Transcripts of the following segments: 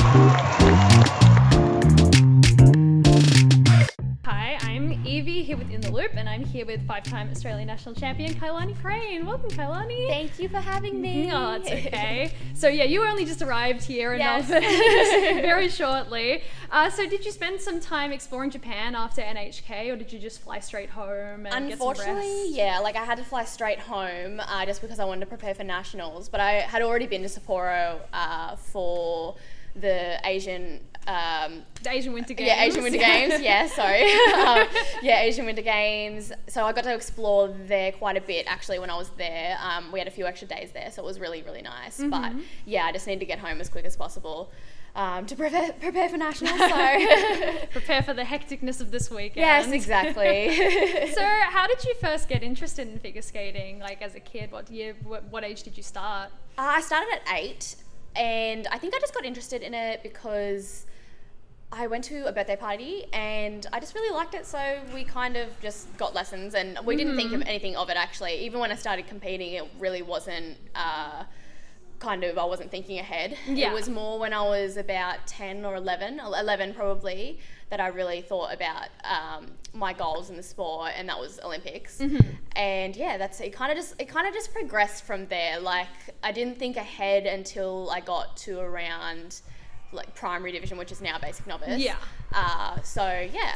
Hi, I'm Evie here with In the Loop, and I'm here with five-time Australian national champion Kailani Crane. Welcome, Kailani. Thank you for having me. Oh, it's okay. So yeah, you only just arrived here in Yes. Melbourne very shortly. So did you spend some time exploring Japan after NHK, or did you just fly straight home and get some rest? Unfortunately, yeah, like I had to fly straight home just because I wanted to prepare for nationals. But I had already been to Sapporo for the Asian. The Asian Winter Games. Yeah, Asian Winter Games. Yeah, sorry. Asian Winter Games. So I got to explore there quite a bit actually when I was there. We had a few extra days there, so it was really, really nice. Mm-hmm. But yeah, I just need to get home as quick as possible to prepare for nationals. So Prepare for the hecticness of this weekend. yes, exactly. So how did you first get interested in figure skating? Like as a kid, what age did you start? I started at 8, and I think I just got interested in it because I went to a birthday party and I just really liked it, so we kind of just got lessons, and we didn't think of anything of it actually. Even when I started competing, it really wasn't I wasn't thinking ahead. Yeah. It was more when I was about 10 or 11 probably, that I really thought about my goals in the sport, and that was Olympics. And yeah, it kind of just progressed from there. Like I didn't think ahead until I got to around like primary division, which is now basic novice. Yeah. So yeah.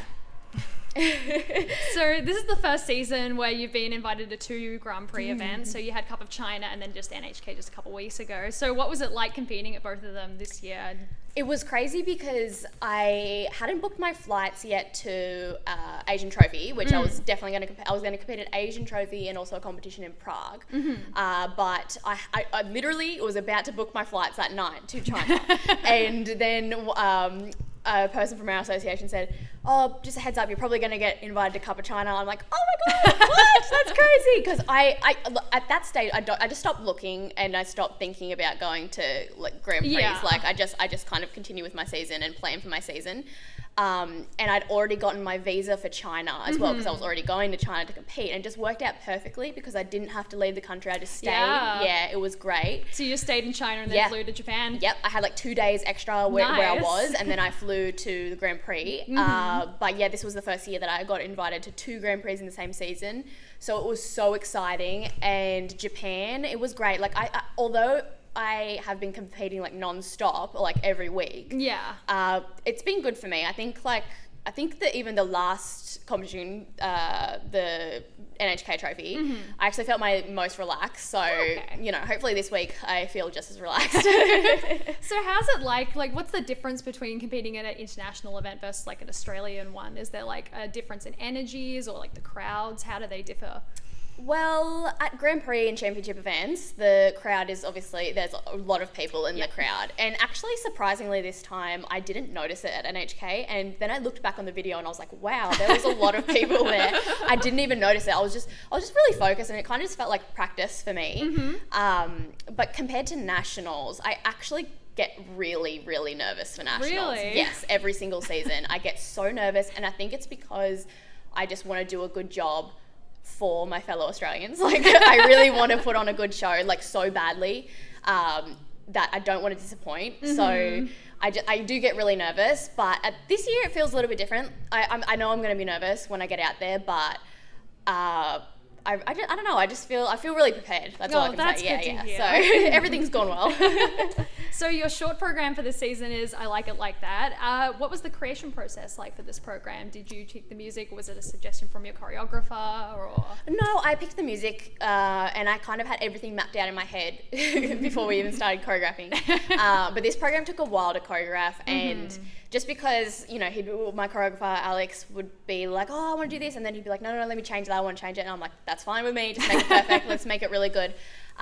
So this is the first season where you've been invited to 2 Grand Prix events. So you had Cup of China and then just NHK just a couple of weeks ago. So what was it like competing at both of them this year? It was crazy because I hadn't booked my flights yet to Asian Trophy, which I was definitely going to. I was going to compete at Asian Trophy and also a competition in Prague. But I literally was about to book my flights that night to China, and then a person from our association said, "Oh, just a heads up, you're probably going to get invited to Cup of China." I'm like, "Oh my god, what? That's crazy!" Because I at that stage I just stopped looking and I stopped thinking about going to like Grand Prix. Yeah. Like I just kind of continue with my season and plan for my season. And I'd already gotten my visa for China as well, because I was already going to China to compete, and it just worked out perfectly because I didn't have to leave the country. I just stayed. Yeah, it was great. So you just stayed in China and then flew to Japan? Yep, I had like 2 days extra where I Nice. was, and then I flew to the Grand Prix. But yeah, this was the first year that I got invited to 2 Grand Prix in the same season. So it was so exciting. And Japan, it was great. Like although I have been competing like non-stop, like every week. Yeah. It's been good for me. I think that even the last competition, the NHK Trophy, I actually felt my most relaxed. So, hopefully this week I feel just as relaxed. So how's it like what's the difference between competing at an international event versus like an Australian one? Is there like a difference in energies or like the crowds? How do they differ? Well, at Grand Prix and Championship events, the crowd is obviously, there's a lot of people in the crowd. And actually, surprisingly this time, I didn't notice it at NHK. And then I looked back on the video and I was like, wow, there was a lot of people there. I didn't even notice it. I was just really focused, and it kind of just felt like practice for me. But compared to nationals, I actually get really, really nervous for nationals. Really? Yes, every single season. I get so nervous, and I think it's because I just want to do a good job for my fellow Australians. Like I really want to put on a good show, like so badly, that I don't want to disappoint. So I do get really nervous, but this year it feels a little bit different. I know I'm going to be nervous when I get out there, but I don't know. I feel really prepared. That's all I can that's say. good to hear. So everything's gone well. So your short program for this season is I Like It Like That. What was the creation process like for this program? Did you pick the music? Was it a suggestion from your choreographer? Or No, I picked the music and I kind of had everything mapped out in my head before we even started choreographing. But this program took a while to choreograph, and just because, my choreographer, Alex, would be like, oh, I want to do this. And then he'd be like, no, let me change that. I want to change it. And I'm like, that's fine with me. Just make it perfect. Let's make it really good.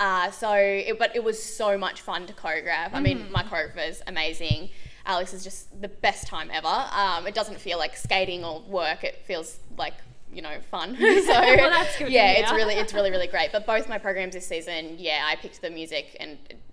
But it was so much fun to choreograph. I mean, my choreographer is amazing. Alex is just the best time ever. It doesn't feel like skating or work. It feels like, fun. So well, that's good. Yeah, it's really, really great. But both my programs this season, I picked the music and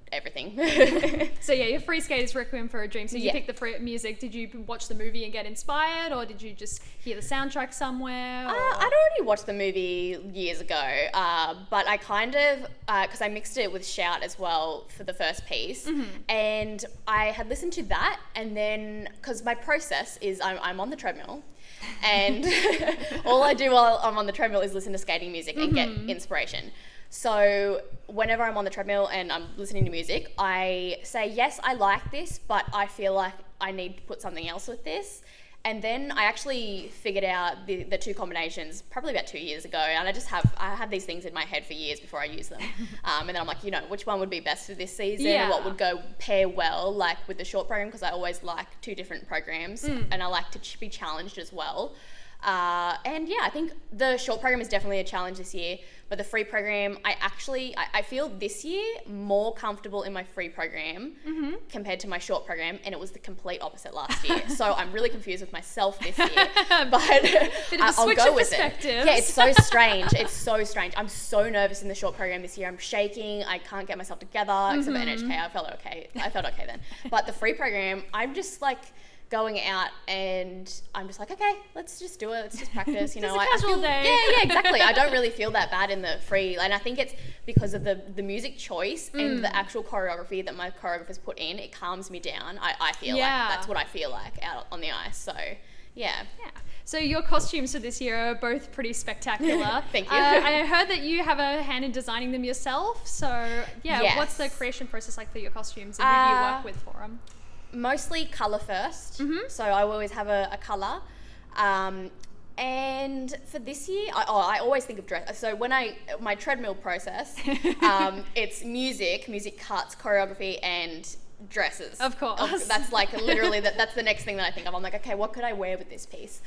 everything. So yeah, your free skate is Requiem for a Dream. So you Yeah. picked the free music. Did you watch the movie and get inspired, or did you just hear the soundtrack somewhere? Or? I'd already watched the movie years ago, but I kind of, because I mixed it with Shout as well for the first piece, and I had listened to that, and then, because my process is I'm on the treadmill, and all I do while I'm on the treadmill is listen to skating music and get inspiration. So whenever I'm on the treadmill and I'm listening to music, I say, yes, I like this, but I feel like I need to put something else with this. And then I actually figured out the two combinations probably about 2 years ago, and I had these things in my head for years before I use them. And then I'm like, which one would be best for this season, and what would go pair well, like with the short program, because I always like 2 different programs, and I like to be challenged as well. And yeah, I think the short program is definitely a challenge this year, but the free program, I feel this year more comfortable in my free program compared to my short program, and it was the complete opposite last year. So I'm really confused with myself this year, but I'll go with it. Yeah, it's so strange. It's so strange. I'm so nervous in the short program this year. I'm shaking. I can't get myself together, except for NHK. I felt okay then. But the free program, I'm just like going out and I'm just like, okay, let's just do it. Let's just practice. Just a casual day. Yeah, exactly. I don't really feel that bad in the free. And I think it's because of the music choice and the actual choreography that my choreographers put in. It calms me down. I feel like that's what I feel like out on the ice. So yeah. So your costumes for this year are both pretty spectacular. Thank you. I heard that you have a hand in designing them yourself. So yeah, Yes. What's the creation process like for your costumes, and who do you work with for them? Mostly colour first. So I always have a colour. And for this year, I always think of dress. So when my treadmill process, it's music cuts, choreography, and dresses. Of course. That's like literally, that's the next thing that I think of. I'm like, okay, what could I wear with this piece?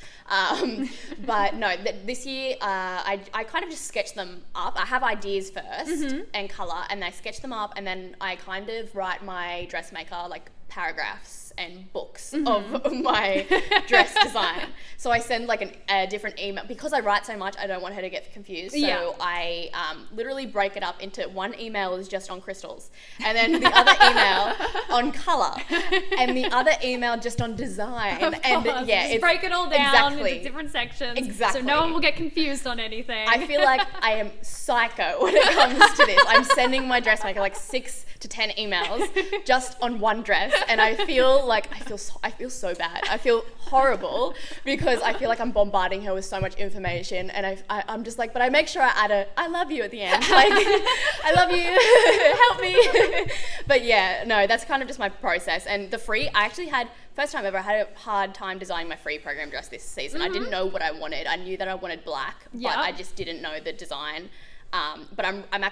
But no, this year, I kind of just sketch them up. I have ideas first and colour, and I sketch them up, and then I kind of write my dressmaker like paragraphs and books of my dress design. So I send like a different email, because I write so much, I don't want her to get confused. So I literally break it up into one email is just on crystals, and then the other email on colour, and the other email just on design. And yeah, just break it all down exactly. into different sections. Exactly. So no one will get confused on anything. I feel like I am psycho when it comes to this. I'm sending my dressmaker like 6 to 10 emails just on one dress, and I feel so bad. I feel horrible because I feel like I'm bombarding her with so much information, and I'm just like, but I make sure I add I love you at the end. Like, I love you, help me. But yeah, no, that's kind of just my process. And the free, I actually first time ever, I had a hard time designing my free program dress this season. I didn't know what I wanted. I knew that I wanted black, but I just didn't know the design. But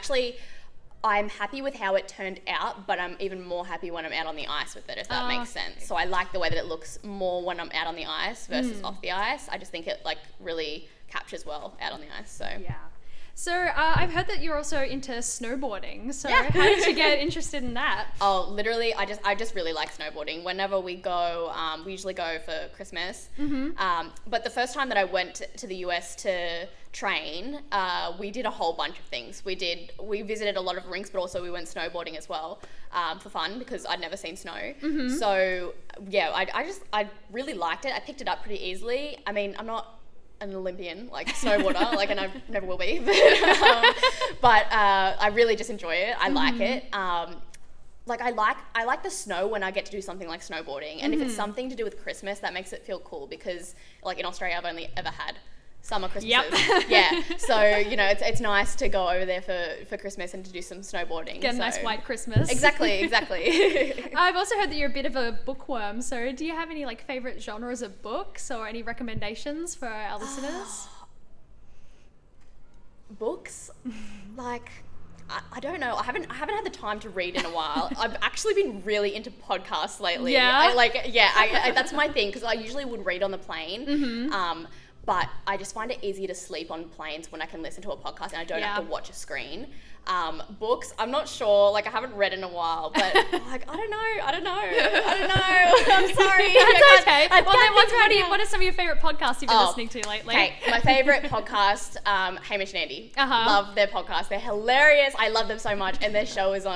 I'm happy with how it turned out, but I'm even more happy when I'm out on the ice with it, if that makes sense. So I like the way that it looks more when I'm out on the ice versus off the ice. I just think it like really captures well out on the ice. So yeah. So I've heard that you're also into snowboarding. So how did you get interested in that? Oh, literally, I just really like snowboarding. Whenever we go, we usually go for Christmas. But the first time that I went to the US to train, we did a whole bunch of things. We visited a lot of rinks, but also we went snowboarding as well for fun, because I'd never seen snow. So yeah, I really liked it. I picked it up pretty easily. I mean, I'm not an Olympian, like snowboarder, like, and I never will be, but I really just enjoy it. I like it. Like I like the snow when I get to do something like snowboarding, and if it's something to do with Christmas, that makes it feel cool, because like in Australia, I've only ever had summer Christmases. Yeah. So, it's nice to go over there for Christmas and to do some snowboarding. Get a nice white Christmas. Exactly. I've also heard that you're a bit of a bookworm. So do you have any like favorite genres of books or any recommendations for our listeners? Books? Like, I don't know. I haven't had the time to read in a while. I've actually been really into podcasts lately. Yeah. I that's my thing, because I usually would read on the plane. But I just find it easier to sleep on planes when I can listen to a podcast and I don't have to watch a screen. Books, I'm not sure. Like, I haven't read in a while, but like, I don't know. I'm sorry. That's okay. What are some of your favorite podcasts you've been listening to lately? Okay, my favorite podcast, Hamish and Andy. Love their podcast. They're hilarious. I love them so much, and their show is on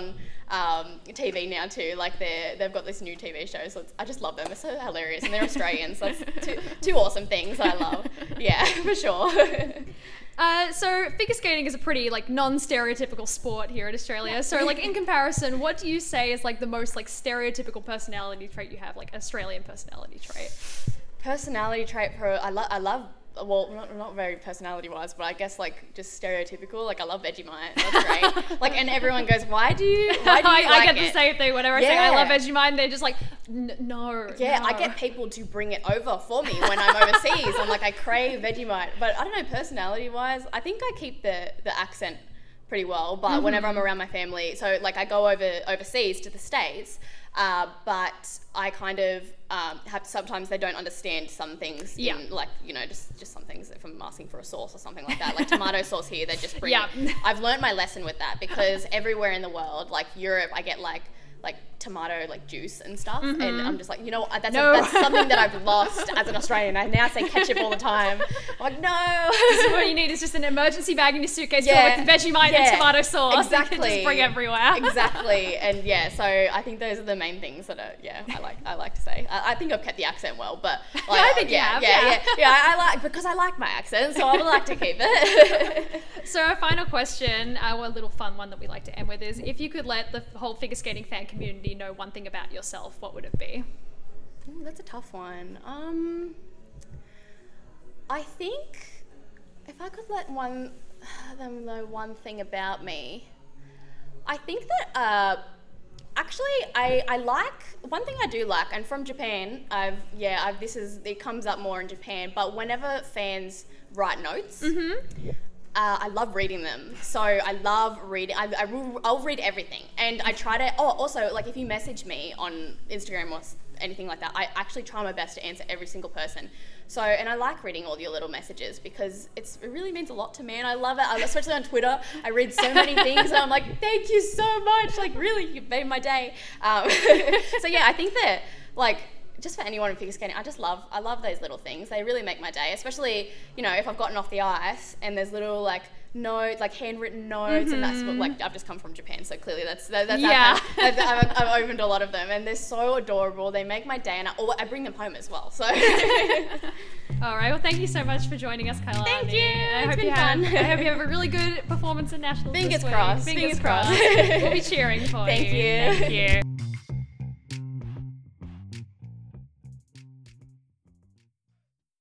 TV now too. Like they've got this new TV show, so I just love them. They're so hilarious, and they're Australians. So that's two awesome things I love. Yeah, for sure. So figure skating is a pretty like non-stereotypical sport here in Australia. So like in comparison, what do you say is like the most like stereotypical personality trait you have, like Australian personality trait? Personality trait I love. Well, not very personality-wise, but I guess like just stereotypical. Like I love Vegemite. That's great. Like, and everyone goes, "Why do you like I get it?" the same thing whenever I say I love Vegemite. They're just like, no. Yeah, no. I get people to bring it over for me when I'm overseas. I'm like, I crave Vegemite, but I don't know. Personality-wise, I think I keep the accent pretty well. But whenever I'm around my family, so like I go overseas to the States. But I kind of have to, sometimes they don't understand some things in like, you know, just some things if I'm asking for a sauce or something like that, like tomato sauce here, they just bring I've learned my lesson with that because everywhere in the world, like Europe, I get like tomato like juice and stuff, and I'm just like, you know, that's something that I've lost as an Australian. I now say ketchup all the time. I'm like, no. This is what you need is just an emergency bag in your suitcase filled with Vegemite and tomato sauce. Exactly. You can just bring everywhere. Exactly. And yeah, so I think those are the main things that I like to say. I think I've kept the accent well, but like, I think you have. I like, because I like my accent, so I would like to keep it. So our final question, our little fun one that we like to end with is, if you could let the whole figure skating fan community know one thing about yourself, what would it be? Ooh, that's a tough one. I think if I could let them know one thing about me, I think that actually I like one thing I do like, and from Japan, it comes up more in Japan, but whenever fans write notes, I love reading them. So I love reading. I'll read everything, and I try to. Oh, also, like if you message me on Instagram or anything like that, I actually try my best to answer every single person. So, and I like reading all your little messages because it really means a lot to me, and I love it. Especially on Twitter, I read so many things, and I'm like, thank you so much. Like, really, you've made my day. So yeah, I think that like, just for anyone in figure skating, I love those little things. They really make my day, especially, you know, if I've gotten off the ice and there's little like notes, like handwritten notes, and that's what, like, I've just come from Japan, so clearly that's I've opened a lot of them, and they're so adorable. They make my day, and I bring them home as well. So. All right. Well, thank you so much for joining us, Kailani. Thank you. I hope you have a really good performance at nationals. Fingers crossed. Fingers crossed. We'll be cheering for you. Thank you. Thank you.